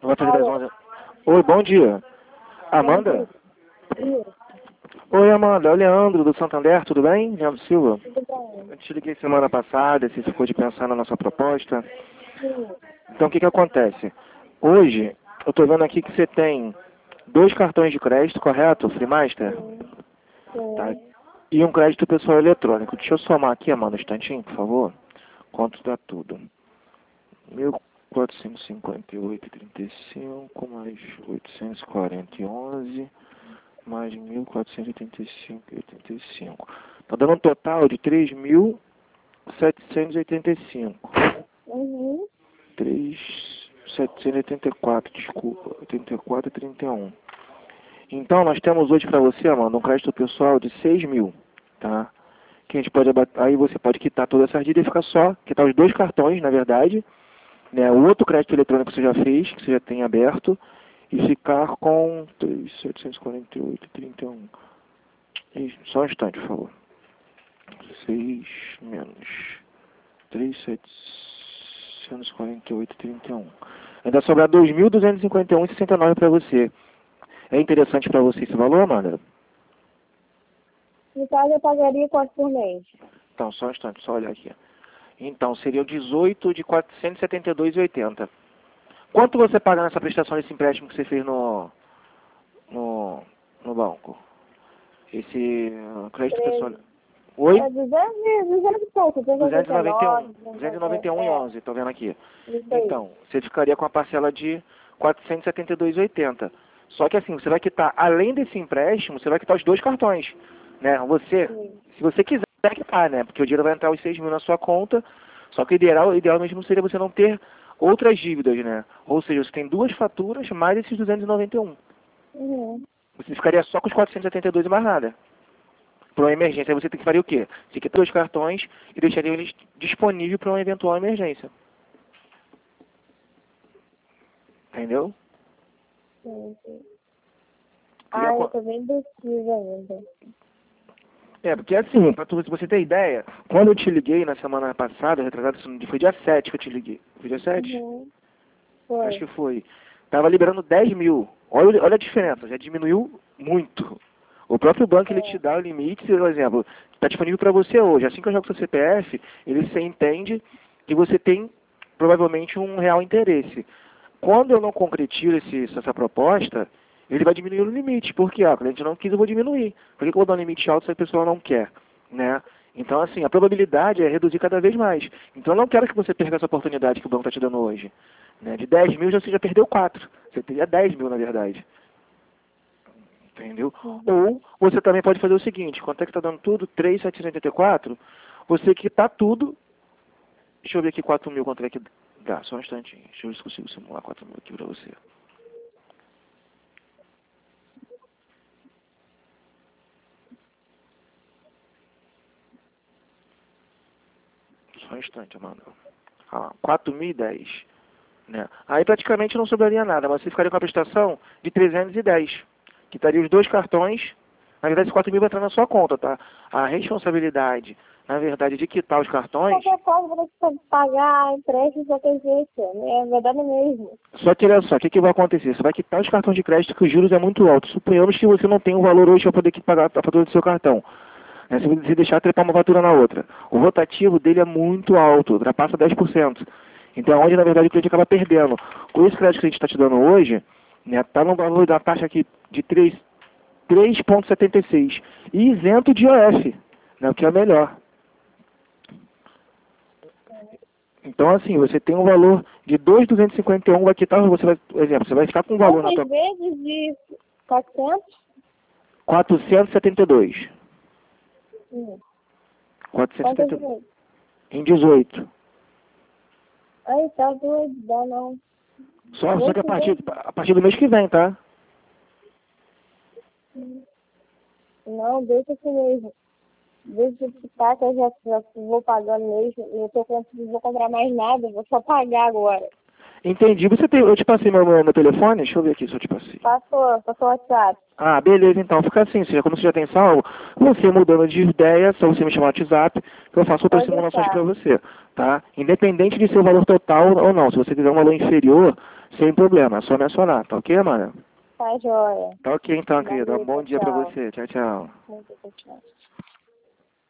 Vai fazer das Alô? 11. Oi, bom dia. Amanda? Isso, Oi, Amanda. É o Leandro do Santander, tudo bem? Leandro Silva. tudo bem. Eu te liguei semana passada, você ficou de pensar na nossa proposta. Sim, Então, o que que acontece? Hoje, eu estou vendo aqui que você tem 2 cartões de crédito, correto? Freemaster? sim, Tá. sim. E um crédito pessoal eletrônico. Deixa eu somar aqui, Amanda, um instantinho, por favor. Quanto dá tudo? 1.458,35 mais 840,11 mais 1.485,85. Tá dando um total de 3.785. Uhum. 3.784, desculpa. 84,31. Então, nós temos hoje para você, Amanda, um crédito pessoal de 6.000, tá? Que a gente pode, aí você pode quitar toda essa dívida e ficar só, quitar os 2 cartões, na verdade, né? O outro crédito eletrônico que você já fez, que você já tem aberto, e ficar com 3.748,31. Só um instante, por favor. 6 menos 3.748,31. Ainda sobrar 2.251,69 para você. É interessante para você esse valor, Amanda? No caso, eu pagaria quanto por mês? Então, só um instante, só olhar aqui. Então, seria 18 de 472,80. Quanto você paga nessa prestação desse empréstimo que você fez no, no banco? Esse crédito pessoal. Oi? 200 e pouco, 291. 289, 291,11, estou vendo aqui. isso aí. Então, você ficaria com a parcela de 472,80. Só que assim, você vai quitar, além desse empréstimo, você vai quitar os 2 cartões, né? Você, Sim. se você quiser quitar, né? Porque o dinheiro vai entrar os 6.000 na sua conta, só que o ideal mesmo seria você não ter outras dívidas, né? Ou seja, você tem 2 faturas mais esses 291. Uhum. Você ficaria só com os 472 e mais nada. Para uma emergência, aí você tem que fazer o quê? Você quita 2 cartões e deixaria eles disponíveis para uma eventual emergência. Entendeu? Sim, sim. E Ah, eu tô bem indecisa ainda. porque assim, para você ter ideia, quando eu te liguei na semana passada, retrasado, foi dia 7 que eu te liguei. Foi dia 7? Uhum. Acho Foi. que foi. Tava liberando 10.000. Olha a diferença, já diminuiu muito. O próprio banco ele te É. dá o limite, por exemplo, está disponível para você hoje. Assim que eu jogo seu CPF, ele se entende que você tem provavelmente um real interesse. Quando eu não concretizo essa proposta, ele vai diminuir o limite. Por quê? O cliente não quis, eu vou diminuir. Por que eu vou dar um limite alto se a pessoa não quer? Né? Então, assim, a probabilidade é reduzir cada vez mais. Então, eu não quero que você perca essa oportunidade que o banco está te dando hoje. Né? De 10.000, você já perdeu 4. Você teria 10.000, na verdade. Entendeu? Uhum. Ou você também pode fazer o seguinte, quanto é que está dando tudo? 3.784. Você quitar tudo. Deixa eu ver aqui 4.000, quanto é que dá. Só um instantinho. Deixa eu ver se consigo simular 4.000 aqui para você. Só um instante, Amanda. 4.010. Né? Aí praticamente não sobraria nada, mas você ficaria com a prestação de 310. Quitaria os 2 cartões. Na verdade, esses 4.000 vai entrar na sua conta, tá? A responsabilidade, na verdade, de quitar os cartões. Qualquer coisa, vou ter que pagar empréstimo de qualquer jeito. É verdade mesmo. Só que olha só, o que vai acontecer? Você vai quitar os cartões de crédito que os juros é muito alto. Suponhamos que você não tem um valor hoje para poder pagar a fatura do seu cartão. Se você deixar trepar uma fatura na outra. O rotativo dele é muito alto, ultrapassa 10%. Então, onde na verdade o cliente acaba perdendo. Com esse crédito que a gente está te dando hoje, está no valor da taxa aqui de 3,76 e isento de IOF, né, o que é melhor. Então, assim, você tem um valor de 2.251, vai quitar, você vai, por exemplo, você vai ficar com um valor na Quantas tua vezes de 400? 472. Quantas 472 vezes? em 18. Ai, tá doido, dá não. Só que Deixa eu a partir do mês que vem, tá? Não, deixa assim mesmo. Deixa eu ficar que eu já vou pagando mesmo. Eu não vou comprar mais nada, vou só pagar agora. Entendi. Eu te passei meu telefone? Deixa eu ver aqui se eu te passei. Passou o WhatsApp. Ah, beleza, então fica assim. Como você já tem salvo, você mudando de ideia, só você me chamar no WhatsApp, que eu faço outras Pode simulações deixar. para você, tá? Independente de ser o valor total ou não. Se você quiser um valor inferior, Sem problema, é só mencionar, tá ok, Amanda? Tá joia. Tá ok então, querida. Um Valeu, bom dia pra tchau. você. Tchau, tchau. Muito tchau.